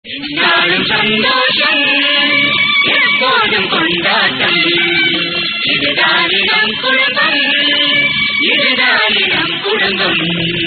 சந்தோஷம் எப்போதும் கொண்டாட்டம் இதுதான் நம் குடும்பம் இதுதான் நம் குடும்பம்.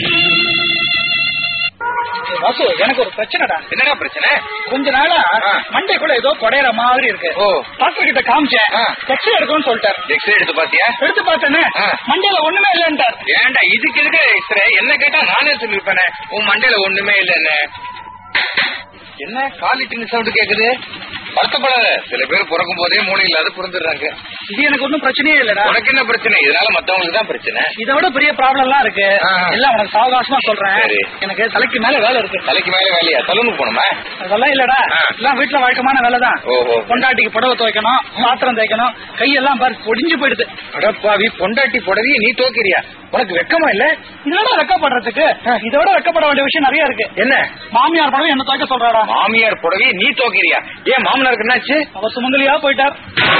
வாசு, எனக்கு ஒரு பிரச்சனைடா. என்னடா பிரச்சனை? கொஞ்ச நாளா மண்டைக்குள்ள ஏதோ குடையிற மாதிரி இருக்கு. டாக்டர் கிட்ட காமிச்சேன், எக்ஸ்ரே எடுக்கணும்னு சொல்லிட்டாரு. எக்ஸ்ரே எடுத்து பாத்தியா? எடுத்து பார்த்தேன்னு மண்டையில ஒண்ணுமே இல்லன்ட்டார். ஏன்டா இதுக்கு இருக்கிற எக்ஸ்ரே? என்ன கேட்டா நானே சொல்லிருப்பேனே உன் மண்டையில ஒண்ணுமே இல்லன்னு. என்ன காலிட்டிங் சவுண்ட் கேக்குது? வருத்தப்படாத, சில பேர் பிறக்கும் போதே மூளை இல்லாத பிறந்துடுறாங்க. இது எனக்கு ஒன்னும் பிரச்சனையே இல்லடா. உனக்கு என்ன பிரச்சனை? இதனால மத்தவங்களுக்கு தான் பிரச்சனை. இதை விட பெரிய ப்ராப்ளம் எல்லாம் இருக்கு. எல்லாம் உனக்கு சாவகாசமா சொல்றேன். எனக்கு தலைக்கு மேல வேலை இருக்கு. தலைக்கு மேல வேலையா? சலூனுக்கு போகணுமா? அதெல்லாம் இல்லடா, எல்லாம் வீட்டுல வழக்கமான வேலை தான். பொண்டாட்டிக்கு புடவை துவைக்கணும், பாத்திரம் துவைக்கணும், கையெல்லாம் பாரு பொடிஞ்சு போயிடுது. அடப்பாவி, பொண்டாட்டி புடவையை நீ துவைக்கிறியா? உனக்கு வெக்கமா இல்ல? இதோட வெக்கப்படுறதுக்கு இதோட வெக்கப்பட வேண்டிய விஷயம் நிறைய இருக்கு. என்ன? மாமியார் புடவை என்ன துவைக்க சொல்றாரா? மாமியார் புடவையை நீ துவைக்கிறியா? ஏன் மாமனாருக்கு என்னாச்சு? அவர் சுமங்கலியா போயிட்டார்.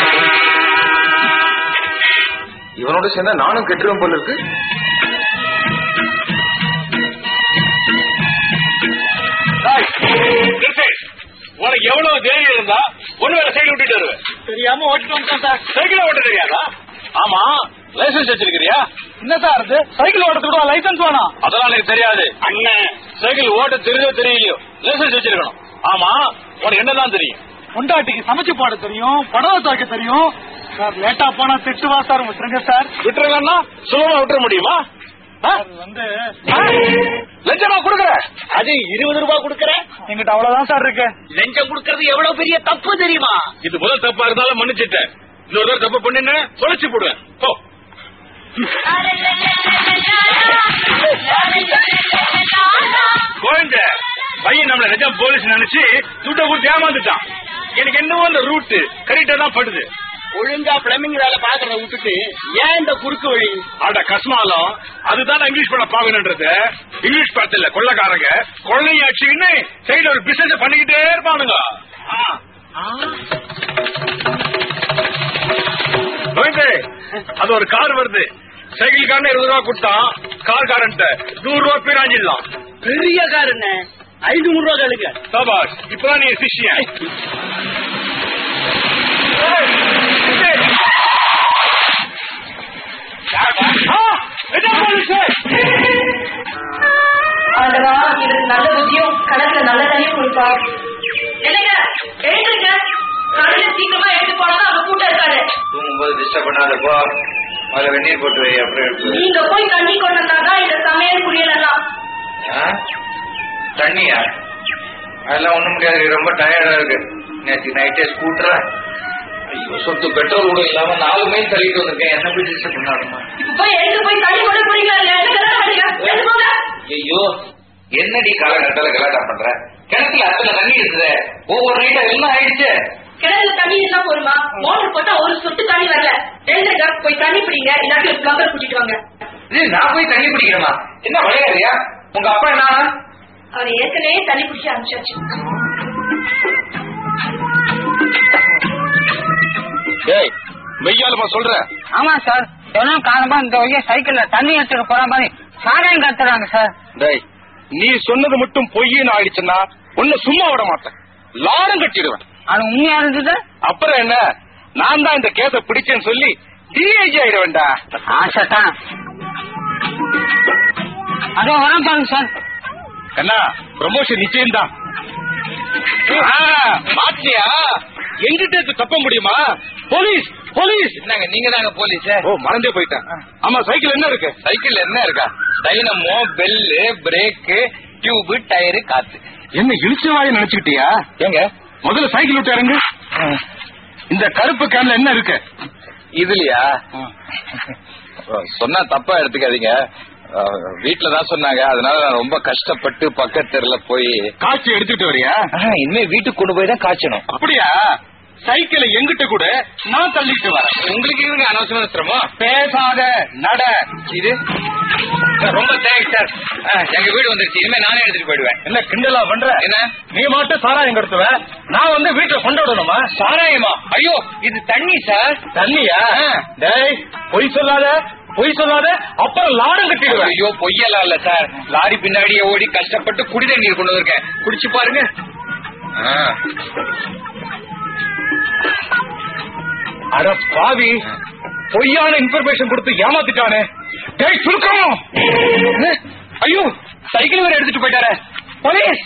இவனோட சேர்ந்தா நானும் கெட்டுருவேன் போல இருக்கு. உனக்கு எவ்வளவு தைரியம் இருந்தா ஒண்ணு வேற சைக்கிள் விட்டுட்டு வருவேன். தெரியாம ஓட்டிட்டு வந்துட்டேன் சார். சைக்கிள் ஓட்ட தெரியாதா? ஆமா, லைசன்ஸ் வச்சிருக்கிறியா? என்ன சார் இது? சைக்கிள் ஓட்டத்துக்கு லைசன்ஸ் வேணும்? அதெல்லாம் எனக்கு தெரியாது அண்ணன். சைக்கிள் ஓட்ட தெரியுதோ தெரியலையோ லைசன்ஸ் வச்சிருக்கணும். ஆமா, உனக்கு என்னதான் தெரியும்? பொண்டாட்டிக்கு சமைச்சு போட தெரியும், புடவை துவைக்க தெரியும் சார். லேட்டா போனா திட்டுவா சார். விட்டுருங்க சார். விட்டுருங்கன்னா சுலபமா விட்டுற முடியுமா? வந்து லஞ்சமா கொடுக்கற? அது 20 ரூபாய் கொடுக்கற? எங்கிட்ட அவ்வளவுதான் சார் இருக்கு. லஞ்சம் கொடுக்கறது எவ்வளவு பெரிய தப்பு தெரியுமா? இது முதல் தப்பா இருந்தாலும் மன்னிச்சிட்டேன். இன்னொரு தப்பு பண்ணின்னு தொலைச்சு போடுவேன். குழந்தை பையன் நம்மள நிஜம் போலீஸ் நினைச்சு துட்ட கொடுத்து ஏமாந்துட்டான். எனக்கு என்னவோ அந்த ரூட் கரெக்டா தான் படுது. ஒழுங்கா பிளம்பிங் வேலை பாக்குறத விட்டுட்டு ஏன் இந்த குறுக்கு வழி? அட கஸ்மாலம், அதுதான் இங்கிலீஷ் படம் பாக்கணுன்றது. இங்கிலீஷ் படத்துல கொள்ளக்காரங்க கொள்ளையை அடிச்சுக்கின்னு சைடுல ஒரு பிசினஸ் பண்ணிக்கிட்டே இருப்பானுங்க. அது ஒரு கார் வருது. சைக்கிள் காரன் 20 ரூபா கொடுத்தான். கார் காரன் 100 ரூபா பீராஞ்சிடலாம். பெரிய கார் என்ன 500 ரூபா கேளுங்க. சபாஷ், இப்பதான் நீ சிஷ்யன். ஆண்டவா, இவருக்கு நல்ல புத்தியும் கணக்குல நல்ல தனியும் கொடுப்பா. என்னங்க எழுந்துருங்க, காலையில சீக்கிரமா எடுத்து போனாலும் அவங்க கூட்டம் இருக்காது. தூங்கும்போது டிஸ்டர்ப் பண்ணாதப்போ அதுல வெந்நீர் போட்டு வை. அப்புறம் நீங்க போய் தண்ணி கொண்டு வந்தாதான் இந்த சமையல் புரியலாம். தண்ணியா? அதெல்லாம் ஒண்ணும் முடியாது, ரொம்ப டயர்டா இருக்கு. நேற்று நைட்டே ஸ்கூட்டரா ஐயோ சொத்து பெட்ரோல் கூட இல்லாம 4 மைல் தள்ளிட்டு வந்திருக்கேன். என்ன போய் டிஸ்டர்ப் பண்ணாருமா? போய் எடுத்து போய் தண்ணி கொண்டு போறீங்களா? ஐயோ என்னடி காலகட்டத்துல கலாட்டா பண்ற? கிணத்துல அத்தனை தண்ணி இருக்குது. ஒவ்வொரு நைட்டா எல்லாம் ஆயிடுச்சு. கிணத்துல தண்ணி இருந்தா போருமா? மோட்டர் போட்டா ஒரு சொட்டு தண்ணி வரல. எழுந்துங்க, போய் தண்ணி பிடிங்க, இல்லாட்டி ஒரு பிளம்பர் கூட்டிட்டு வாங்க. நான் போய் தண்ணி பிடிக்கணுமா? என்ன விளையாடுறியா? உங்க அப்பா என்ன? அவரை ஏற்கனவே தண்ணி பிடிச்சி அனுப்பிச்சாச்சு. ஏய், மெய்யாலுமா சொல்ற? ஆமா சார், தினம் காலமா இந்த வழியா சைக்கிள்ல தண்ணி எடுத்துட்டு போற மாதிரி சாராயம் கத்துறாங்க சார். டேய், நீ சொன்னது மட்டும் பொய்ன்னு ஆயிடுச்சுன்னா உன்னை சும்மா விட மாட்டேன், லாடம் கட்டிடுவேன். அது உண்மையா இருந்தது அப்புறம் என்ன? நான் தான் இந்த கேஸ பிடிச்சேன்னு சொல்லி டிஐஜி ஆயிடுவேன்டா. ஆசைதான். அதோ வரம் பாருங்க சார். கண்ணா, ப்ரமோஷன் நிச்சயம்தான். மாத்தியா? எங்கிட்ட தப்ப முடியுமா? Police police. என்னங்க நீங்க தாங்க போலீஸ்? ஓ, மறந்தே போயிட்டேன். ஆமா, சைக்கிள் என்ன இருக்கு? சைக்கிள் என்ன இருக்கா? Dynamo, bell, brake, tube, tyre, காத்து. என்ன இழுச்சவாய நினைச்சுக்கிட்டியா? ஏங்க முதல்ல சைக்கிள் விட்டு இறங்கு. இந்த கருப்பு கேன்ல என்ன இருக்கு? இதுலயா? சொன்னா தப்பா எடுத்துக்காதீங்க. வீட்டுலதான் சொன்னாங்க, அதனால நான் ரொம்ப கஷ்டப்பட்டு பக்கத்துல போய் காய்ச்சி எடுத்துட்டு வரியா? இனிமே வீட்டுக்கு கொண்டு போய் தான் காய்ச்சணும். அப்படியா? சைக்கிளை எங்கிட்ட கூட நான் தள்ளிட்டு வரேன். உங்களுக்கு இவங்க அனவசர சிரமம். பேசாத நட. இது ரொம்ப தேங்க்ஸ் சார். எங்க வீடு வந்துருச்சு, இனிமே நானே எடுத்துட்டு போயிடுவேன். என்ன கிண்டலா பண்ற? என்ன நீ மட்டும் சாராயம் எடுத்துவ, நான் வந்து வீட்டுல கொண்டாடணுமா? சாராயமா? ஐயோ, இது தண்ணி சார். தண்ணியா? டேய், பொய் சொல்லாத பொய் சொல்லாத, அப்புறம் லாடம் கட்டிடுவேன். ஐயோ, பொய்யெல்லாம் இல்ல சார். லாரி பின்னாடியே ஓடி கஷ்டப்பட்டு குடி தண்ணீர் கொண்டு வந்திருக்கேன், குடிச்சு பாருங்க. அட பாவி, பொய்யான இன்ஃபர்மேஷன் கொடுத்து ஏமாத்திட்டானே. டேய் சுருக்கம்! ஐயோ, சைக்கிள் வேற எடுத்துட்டு போயிட்டாரே. போலீஸ்!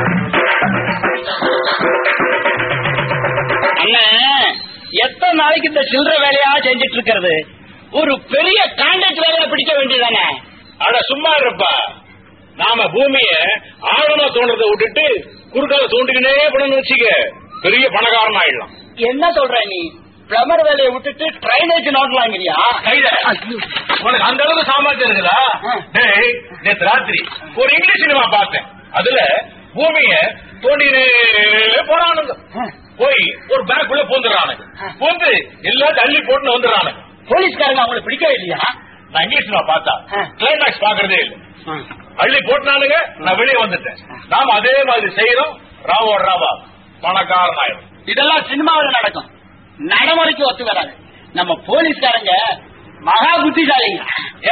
அண்ணன், எத்தனை நாளைக்கு இந்த சில்லற வேலையா செஞ்சிட்டு இருக்கிறது? ஒரு பெரிய கான்ட்ராக்ட் வேலையை பிடிக்க வேண்டியதானே? அட சும்மா இருப்பா. நாம பூமிய ஆழமா தோன்றதை விட்டுட்டு குறுக்கால தோண்டிக்கினே போனோம்னு வச்சுக்க, பெரிய பணக்காரன் ஆயிடலாம். என்ன சொல்ற நீ? பிளமர் வேலையை விட்டுட்டு ட்ரைனேஜ் நோட்டலாங்கிறியா? உனக்கு அந்த அளவுக்கு சாமர்த்தியம் இருக்குதா? நேற்று ராத்திரி ஒரு இங்கிலீஷ் சினிமா பார்த்தேன். அதுல பூமிய தோண்டினே போறானுங்க. போய் ஒரு பேக்குள்ள பூந்துடுறானுங்க. பூந்து எல்லாத்தையும் அள்ளி போட்டு வந்துடுறானுங்க. போலீஸ்காரங்க அவங்களை பிடிக்கவே இல்லையா? நான் இங்கிலீஷ் சினிமா பார்த்தா கிளைமேக்ஸ் பாக்குறதே இல்லை. அள்ளி போட்டானுங்க, நான் வெளியே வந்துட்டேன். நாம அதே மாதிரி செய்யறோம். ராவோட ராவா பணக்காரன் ஆயிரும். இதெல்லாம் சினிமாவில் நடக்கும், நடைமுறைக்கு ஒத்து வராது. நம்ம போலீஸ்காரங்க மகா புத்திசாலிங்க.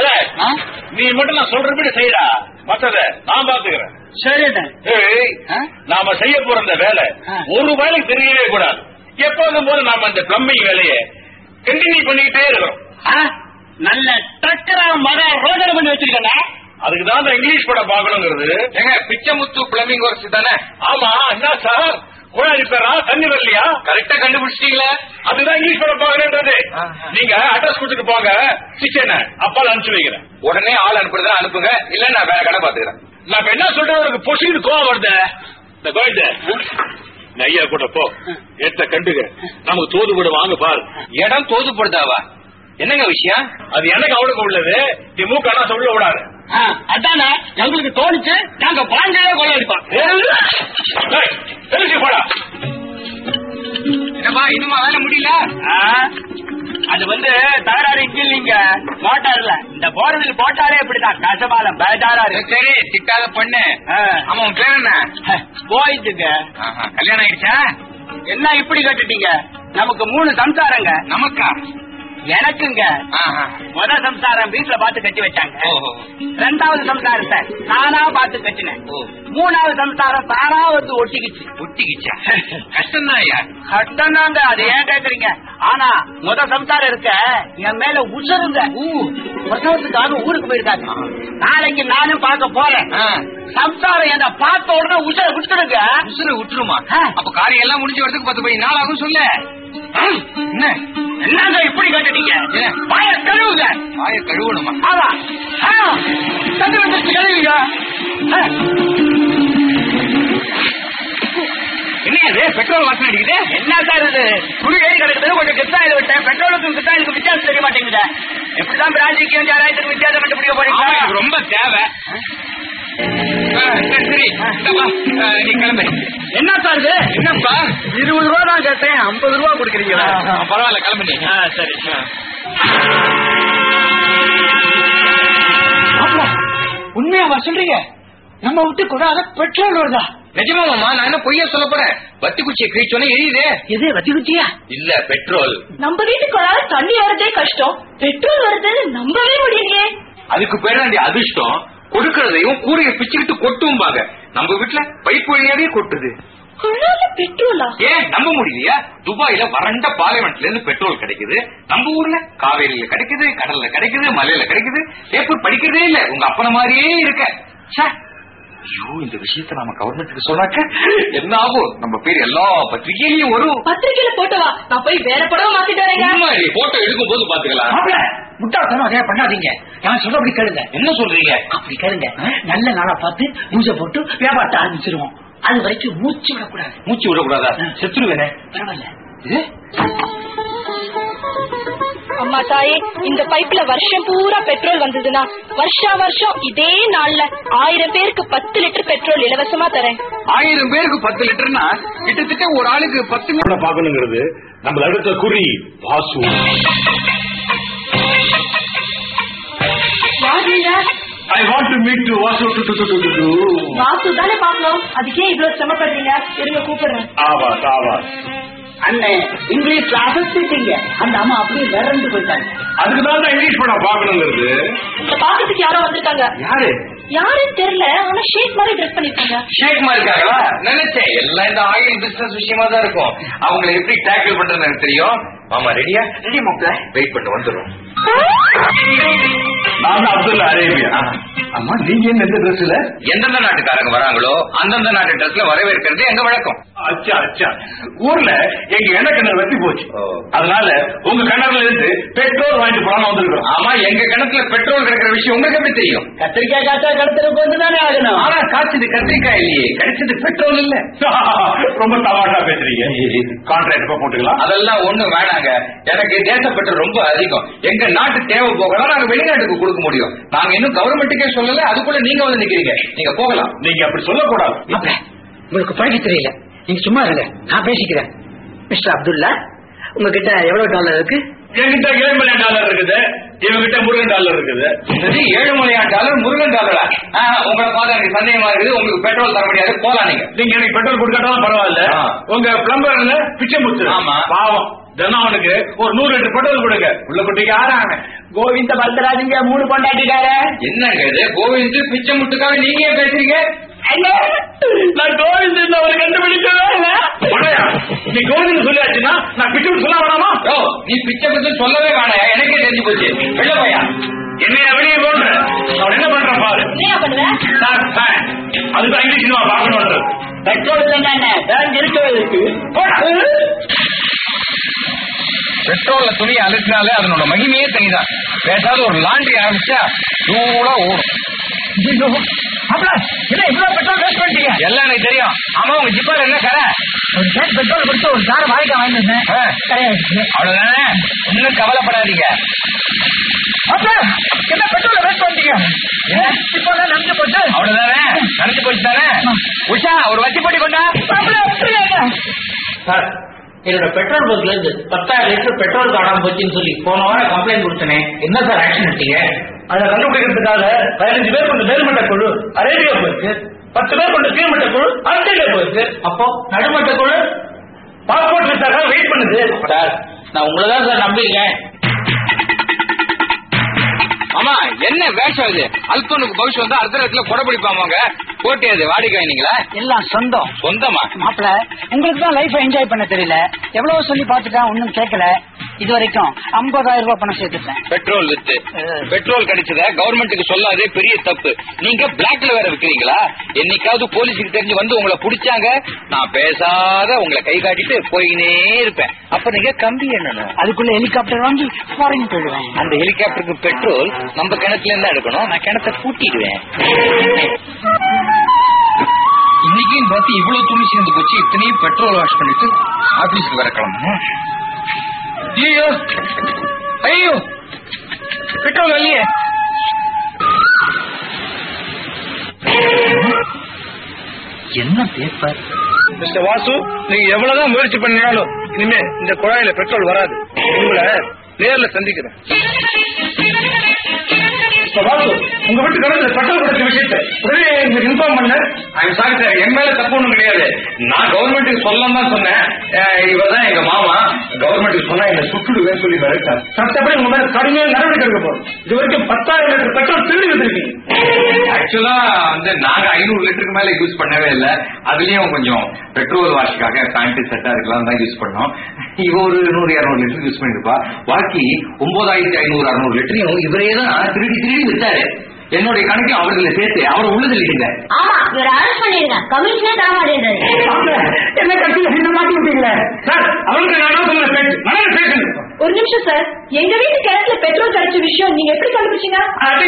நீ மட்டும் நான் சொல்றபடி செய்யறா, மற்றத நான் பாத்துக்கிறேன். சரி, நாம செய்ய போற இந்த வேலை ஒரு வேலைக்கு தெரியவே கூடாது. எப்போதும் போது நாம இந்த பிளம்பிங் வேலையை கண்டினியூ பண்ணிக்கிட்டே இருக்கிறோம். நல்ல டக்கரா மக ரோஜனை பண்ணி வச்சிருக்கேன். அதுக்குதான் இந்த இங்கிலீஷ் படம் பாக்கணுங்கிறது. எங்க பிச்சமுத்து பிளம்பிங் ஒர்க்ஸ் தானே? ஆமா. என்ன சார், குழாய் ரிப்பேரா, தண்ணி வரலையா? கரெக்டா கண்டுபிடிச்சிட்டீங்களா? அதுதான் இங்கிலீஷ் படம் பாக்குறேன்றது. நீங்க அட்ரஸ் கொடுத்துட்டு போங்க, கிச்சன் அப்பால் அனுப்பிச்சு வைக்கிறேன். உடனே ஆள் அனுப்புறதா அனுப்புங்க, இல்ல நான் வேற கடை பாத்துக்கிறேன். நான் என்ன சொல்றேன், உனக்கு பொசிட்டு கோவம் வருது. இந்த கோயில்ட ஐயா கூட போ, ஏத்த கண்டுக, நமக்கு தோதுபடு வாங்க பாரு. இடம் தோதுபடுதாவா? என்னங்க விஷயம்? அது எனக்கு அவளுக்கு உள்ளது. நீ மூக்கானா சொல்ல விடாது. அதானே எங்களுக்கு தோணிச்சு, நாங்க பாண்டியே கொள்ளடிப்போம். தெரிஞ்சு போடா. என்னப்பா இன்னுமா வேலை முடியல? அது தகராறு இல்லீங்க, மோட்டார்ல இந்த போர்வில் போட்டாலே இப்படிதான் கசபாலம் பேஜாரா இருக்கு. சரி, திட்டாத பொண்ணு. அவன் பேர் என்ன? போயிட்டுங்க. கல்யாணம் ஆயிடுச்சா? என்ன இப்படி கட்டுட்டீங்க? நமக்கு 3 சம்சாரங்க. நமக்கா? எனக்குங்க. முத சம்சாரம் வீட்டுல பார்த்து கட்டி வச்சாங்க. 2வது சம்சாரத்தை நானா பார்த்து கட்டினேன். 3வது சம்சாரம் தானா வந்து ஒட்டிக்கிச்சா? கஷ்டம் தான். கஷ்டம் தாங்க, அது ஏன் கேக்குறீங்க? ஆனா முத சம்சாரம் இருக்க என் மேல உசருங்க. பிரசவத்துக்காக ஊருக்கு போயிருக்காங்க. நாளைக்கு நானும் பார்க்க போறேன். சம்சாரம் என்ன பார்த்த உடனே உசர விட்டுருங்க. உசுர விட்டுருமா? அப்ப காரியம் எல்லாம் முடிஞ்ச வரதுக்கு 10 நாள் ஆகும். சொல்லு என்னங்க இப்படி கட்டுட்டீங்க? வாய கழுவுங்க. வாய கழுவணுமா? ஆமா, தண்ணி வந்துருச்சு, கழுவுங்க. என்ன பெட்ரோல் வாசனை அடிக்குது? என்ன சார் இது? குடி ஏறி கிடக்குது, கொஞ்சம் கிருஷ்ணாயில் விட்டேன். பெட்ரோலுக்கும் கிருஷ்ணாயிலுக்கு வித்தியாசம் தெரிய மாட்டேங்குது. எப்படிதான் பிராஞ்சிக்கும் ஜாராயத்துக்கு வித்தியாசம் கண்டுபிடிக்க போறீங்க? ரொம்ப தேவை. சரி, நீ கிளம்பு. என்ன சார் இது? என்னப்பா 20 ரூபா தான் கேட்டேன், 50 ரூபா கொடுக்குறீங்களா? பரவாயில்ல, கிளம்பு நீ. சரி. உண்மையாவா சொல்றீங்க? நம்ம விட்டு கூடாத பெட்ரோல் வருதா? நிஜமாமா? நான் என்ன பொய்யா சொல்ல போறேன்? வத்தி குச்சியை கிழிச்சோன்னே எரியுது. எது வத்தி குச்சியா? இல்ல, பெட்ரோல். நம்ம வீட்டுக்குள்ளார தண்ணி வரதே கஷ்டம், பெட்ரோல் வருதுன்னு நம்பவே முடியலையே. அதுக்கு பேராண்டி அதிர்ஷ்டம். கொடுக்கறதையும் கூரையை பிச்சுக்கிட்டு கொட்டும்பாங்க. நம்ம வீட்டுல பைப் வழியாவே கொட்டுது. பெட்ரோலா? ஏன் நம்ப முடியலையா? துபாயில வறண்ட பார்லிமெண்ட்ல இருந்து பெட்ரோல் கிடைக்குது. நம்ம ஊர்ல காவேரியில கிடைக்குது, கடல்ல கிடைக்குது, மலையில கிடைக்குது. பேப்பர் படிக்கிறதே இல்ல. உங்க அப்பன மாதிரியே இருக்க. ஐயோ, இந்த விஷயத்த நாம கவர்மெண்ட்டுக்கு சொன்னாக்க என்ன ஆகும்? நம்ம பேர் எல்லா பத்திரிகையிலயும் வரும். பத்திரிகையில போட்டோவா? நான் போய் வேற படம் மாத்திட்டு வரேங்க. போட்டோ எடுக்கும் போது பாத்துக்கலாம். முட்டாள்தனம் அதே பண்ணாதீங்க. நான் சொல்ல அப்படி கேளுங்க. என்ன சொல்றீங்க? அப்படி கேளுங்க. நல்ல நாளா பார்த்து பூஜை போட்டு வியாபாரத்தை ஆரம்பிச்சிருவோம். அது வரைக்கும் மூச்சு விடக்கூடாது. மூச்சு விடக்கூடாதா? செத்துருவேனே. பரவாயில்ல. அம்மா தாயே, இந்த பைப்ல வருஷம் பூரா பெட்ரோல் வந்ததுன்னா வருஷம் இதே நாள்ல 1000 பேருக்கு 10 லிட்டர் பெட்ரோல் இலவசமா தரேன். 1000 பேருக்கு 10 லிட்டர்னா கிட்டத்தட்ட ஒரு ஆளுக்கு 10 லிட்டர் பாக்கணுங்கிறது நம்ம அடுத்த குறி. Vasu I want to meet you, Vasu. Vasu தானே பாக்கணும், அதுக்கே இவ்வளவு சிரமப்படுறீங்க. இருங்க கூப்பிடுறேன். ஆவா அண்ணே, இங்கிலீஷ்ல அசத்திட்டீங்க. அந்த அம்மா அப்படியே விரண்டு போயிட்டாங்க. அதுக்குதான் இங்கிலீஷ் படம் பாக்கணுங்கிறது. இந்த பாக்கிறதுக்கு யாரோ வந்திருக்காங்க. யாரு? யாருன்னு தெரியல, ஆனா ஷேக் மாதிரி ட்ரெஸ் பண்ணிருக்காங்க. ஷேக் மாதிரி இருக்காங்களா? நினைச்சேன் எல்லாம் இந்த ஆயில் பிசினஸ் விஷயமா தான் இருக்கும். அவங்களை எப்படி டேக்கிள் பண்றதுன்னு எனக்கு தெரியும். ஆமா, ரெடியா? ரெடி மாப்ள. வெயிட் பண்ண வந்துடும். நான் அப்துல்லா அரேபியா. அம்மா, நீங்க என்ன எந்த ட்ரெஸ்ல? எந்தெந்த நாட்டுக்காரங்க வராங்களோ அந்தந்த நாட்டு ட்ரெஸ்ல வரவேற்கிறது எங்க வழக்கம். அச்சா அச்சா, ஊர்ல எங்க எண்ணெய் கிணறு வெட்டி போச்சு. அதனால உங்க கிணறுல இருந்து பெட்ரோல் வாங்கிட்டு போலான்னு வந்திருக்கோம். ஆமா, எங்க கிணத்துல பெட்ரோல் கிடைக்கிற விஷயம் உங்களுக்கு எப்படி தெரியும்? கத்திரிக்காய் காய்ச்சா கடத்துறதுக்கு வந்துதானே ஆகணும். ஆனா காய்ச்சது கத்திரிக்காய் இல்லையே, கிடைச்சது பெட்ரோல் இல்ல. ரொம்ப தமாஷா பேசுறீங்க. கான்ட்ராக்ட் போட்டுக்கலாம். அதெல்லாம் ஒண்ணு வேணாங்க. எனக்கு தேசப்பற்று ரொம்ப அதிகம். எங்க நாட்டு தேவை போகலாம், நாங்க வெளிநாட்டுக்கு கொடுக்க முடியும். நாங்க இன்னும் கவர்மெண்ட்டுக்கே சொல்லல, அதுக்குள்ள நீங்க வந்து நிக்கிறீங்க. நீங்க போகலாம். நீங்க அப்படி சொல்லக்கூடாது. உங்களுக்கு பழகி தெரியல, நீங்க சும்மா இருங்க, நான் பேசிக்கிறேன். மிஸ்டர் அப்துல்லா, உங்ககிட்ட எவ்வளவு டாலர் இருக்கு? என்கிட்ட $7 மில்லியன் இருக்குது. இவங்கிட்ட முருகன் டாலர் இருக்குது. $7 மில்லியன் முருகன் டாலரா? உங்களை பார்த்தா எனக்கு சந்தேகமா இருக்குது. உங்களுக்கு பெட்ரோல் தர முடியாது, போலாம் நீங்க. நீங்க எனக்கு பெட்ரோல் கொடுக்காட்டாலும் பரவாயில்ல. உங்க பிளம்பர்ல பிச்சை முத்து. ஆமா, பாவம் தினம் அவனுக்கு ஒரு 100 லிட்டர் பெட்ரோல் கொடுங்க. உள்ள குட்டிக்கு ஆறாங்க. கோவிந்த பல்தராஜிங்க 3 கொண்டாட்டிட்டாரு. என்னங்க இது? கோவிந்து பிச்சை முட்டுக்காக நீங்க ஏன் பேசுறீங்க? நான் கோவிந்த் அவரை கண்டுபிடிக்கவே இல்லை. நீ கோவிந்த் சொல்லியாச்சுன்னா நான் பிச்சை சொல்ல வேணாமா? நீ பிச்சை பத்தி சொல்லவே வேணாயா, எனக்கே தெரிஞ்சு போச்சு. வெளில போயா. என்னைய வெளியே போன்ற அவன் என்ன பண்றான் பாரு. அதுதான் இங்கிலீஷ் சினிமா பார்க்கணும். பெட்ரோல் இல்லைங்க, இருக்கவே இருக்கு. பெட்ரோல்ல துணியை அழுத்தினாலே அதனோட மகிமையே தனிதான். பேசாத ஒரு லாண்ட்ரி ஆரம்பிச்சா சூடா ஓடும். என்ன இவ்வளவு பெட்ரோல் வேஸ்ட் பண்ணிட்டீங்க? எல்லாம் எனக்கு தெரியும். ஆமா, உங்க ஜிப்பால என்ன கரை? ஒரு கேஸ் பெட்ரோல் கொடுத்து ஒரு கார் வாங்கிட்டேன். அவ்வளவுதானே, இன்னும் கவலைப்படாதீங்க. என்ன பெட்ரோல் வேஸ்ட் பண்ணிட்டீங்க? இப்பதான் நடந்து போச்சு. அவ்வளவுதானே, நடந்து போச்சு தானே. உஷா, ஒரு வச்சி போட்டி கொண்டா. சார், என்னோட பெட்ரோல் பங்க்ல இருந்து 10,000 லிட்டர் பெட்ரோல் காணாம போச்சுன்னு சொல்லி போன வாரம் கம்ப்ளைண்ட் கொடுத்தனே. என்ன சார் ஆக்ஷன் எடுத்தீங்க? அதை கண்டுபிடிக்கிறதுக்காக 15 பேர் கொண்ட மேல்மட்ட குழு அரேபியா போயிருக்கு. 10 பேர் கொண்ட கீழ்மட்ட குழு ஆஸ்திரேலியா போயிருக்கு. அப்போ நடுமட்ட குழு பாஸ்போர்ட் விசாக்காக வெயிட் பண்ணுது. சார், நான் உங்களை தான் சார் நம்பிருக்கேன். ஆமா, என்ன வேஷம் இது? அல்பனுக்கு பவிஷ் வந்து அடுத்த இடத்துல கொடை பிடிப்பாங்க. போட்டி அது வாடிக்கை வாங்கினீங்களா? எல்லாம் சொந்தம். சொந்தமா? மாப்பிள்ள, உங்களுக்கு தான் லைஃப் என்ஜாய் பண்ண தெரியல. எவ்வளவு சொல்லி பாத்துட்டேன், ஒன்னும் கேட்கல. இது வரைக்கும் 50,000 ரூபாய் பணம் சேர்த்துட்டேன். பெட்ரோல் வித்து பெட்ரோல் கிடைச்சத கவர்மெண்ட்டுக்கு சொல்லாதே பெரிய தப்பு. நீங்க பிளாக்ல வேற விக்கிறீங்களா? என்னைக்காவது போலீஸுக்கு தெரிஞ்சு வந்து உங்களை பிடிச்சாங்க, நான் பேசாத உங்களை கை காட்டிட்டு போயினே இருப்பேன். அப்ப நீங்க கம்பி என்னன்னு அதுக்குள்ள ஹெலிகாப்டர் வாங்கி ஃபாரின் போயிடுவேன். அந்த ஹெலிகாப்டருக்கு பெட்ரோல் நம்ம கிணத்துல இருந்தா எடுக்கணும். நான் கிணத்தை பூட்டிடுவேன். இன்னைக்கும் பார்த்து இவ்வளவு துணி சேர்ந்து போச்சு. இத்தனையும் பெட்ரோல் வாஷ் பண்ணிட்டு ஆபீஸ்க்கு வர கிளம்பணும். ஐயோ ஐயோ, பெட்ரோல் இல்லையே. என்ன பேப்பர்? மிஸ்டர் வாசு, நீங்க எவ்வளவுதான் முயற்சி பண்ணினாலும் இனிமே இந்த குழாயில பெட்ரோல் வராது. உங்களை நேர்ல சந்திக்கிறேன். வாசு, உங்க வீட்டு கடந்த பெட்ரோல் கிடைச்ச விஷயத்தை உடனே எனக்கு இன்ஃபார்ம் பண்ண. சாரி சார், என் மேல தப்பு ஒண்ணும் கிடையாது. நான் கவர்மெண்ட்டுக்கு சொல்லலாம் தான் சொன்னேன். இவர்தான் எங்க மாமா. கவர்மெண்ட்டுக்கு சொன்னா என்ன சுட்டுடுவேன்னு சொல்லி மிரட்டார். சட்டப்படி உங்க மேல கடுமையான நடவடிக்கை எடுக்க போறோம். இது வரைக்கும் 10,000 லிட்டர் பெட்ரோல் திருடி வந்திருக்கீங்க. ஆக்சுவலா வந்து நாங்க 500 லிட்டருக்கு மேல யூஸ் பண்ணவே இல்லை. அதுலயும் கொஞ்சம் பெட்ரோல் வாஷுக்காக பேண்ட் செட்டா இருக்கலாம் தான் யூஸ் பண்ணோம். இவ ஒரு 100-200 லிட்டர் யூஸ் பண்ணிருப்பா. பாக்கி 9,500-600 லிட்டரையும் இவரே தான் திருடி திருடி விட்டாரு. என்னுடைய கணக்கையும் அவர்களை சேர்த்து அவரை உள்ள தள்ளிடுங்க. ஆமா, இவரை அரெஸ்ட் பண்ணிருங்க. கமிஷனே தர மாட்டேன்றாரு. என்ன கட்சியில என்ன மாட்டி விட்டீங்களே சார்? அவருக்கு நான் சொன்ன பேச்சு. ஒரு நிமிஷம் சார், எங்க வீட்டு கிணத்துல பெட்ரோல் கிடைச்ச விஷயம் நீங்க எப்படி கண்டுபிடிச்சீங்க?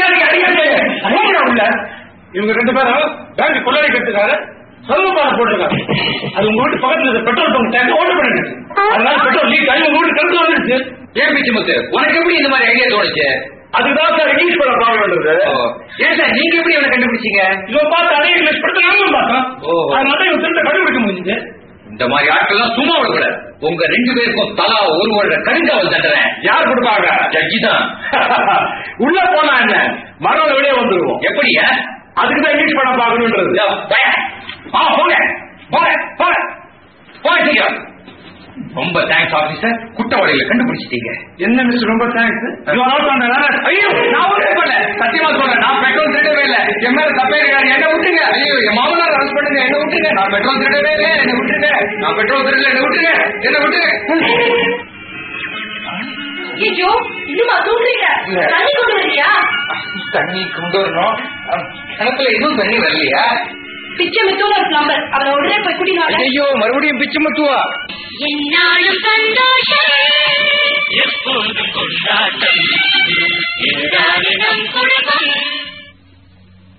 உள்ள இவங்க 2 பேரும் பேங்க் கொள்ளடிக்கிறதுக்காக சொல்லுபாடு போட்டிருக்காங்க. அது உங்க வீட்டு பக்கத்துல பெட்ரோல் பங்க் டேங்க் ஓட்டர் பண்ணிட்டு, அதனால பெட்ரோல் லீக் ஆகி உங்க வீட்டு கருத்து வந்துருச்சு. ஏன் பிச்சு முத்து, உனக்கு எப்படி இந்த மாதிரி ஐடியா தோணுச்சு? அதுதான் சார் இங்கிலீஷ் படம் ப்ராப்ளம். ஏன் சார் நீங்க எப்படி இவனை கண்டுபிடிச்சீங்க? இவன் பார்த்து அதே இங்கிலீஷ் படத்தை நாங்களும் பார்த்தோம். அதனால இவன் திரும்ப கண்டுபிடிக்க முடிஞ்சது. இந்த மாதிரி ஆட்கள் சும்மா விடக்கூடாது. உங்க 2 பேருக்கும் தலா 1 வருட கருங்காவல் தண்டனை. யார் கொடுப்பாங்க? ஜட்ஜி தான். உள்ள போனா என்ன, மரம் வெளியே வந்துருவோம். எப்படி? அதுக்குதான் இங்கிலீஷ் படம் பார்க்கணுன்றது. போங்க போங்க போங்க போங்க. ரொம்ப தேங்க்ஸ் ஆபீசர், குற்றவாளிகளை கண்டுபிடிச்சிட்டீங்க. என்ன மிஸ்டர் ரொம்ப தேங்க்ஸ். ஐயோ நான் ஒன்றும் பண்ணல, சத்தியமா சொல்றேன், நான் பெட்ரோல் திருடவே இல்லை. என் மேல தப்பே இருக்காது, என்ன விட்டுருங்க. ஐயோ என் மாமனார் அரெஸ்ட் பண்ணுங்க, என்ன விட்டுருங்க. நான் பெட்ரோல் திருடவே இல்லை, என்ன விட்டுருங்க. நான் பெட்ரோல் திருடல, என்ன விட்டுருங்க, என்ன விட்டுருங்க. ஐயோ இன்னுமா தூங்குறீங்க? தண்ணி கொண்டு வரலையா? தண்ணி கொண்டு வரணும். கணக்குல எதுவும் தண்ணி வரலையா? பிச்சை முத்துவ ஒரு பிளம்பர், அவரை உடனே போய் கூட்டிட்டு வாங்க. ஐயோ மறுபடியும் பிச்சை முத்துவா? என்னாலும் சந்தோஷம்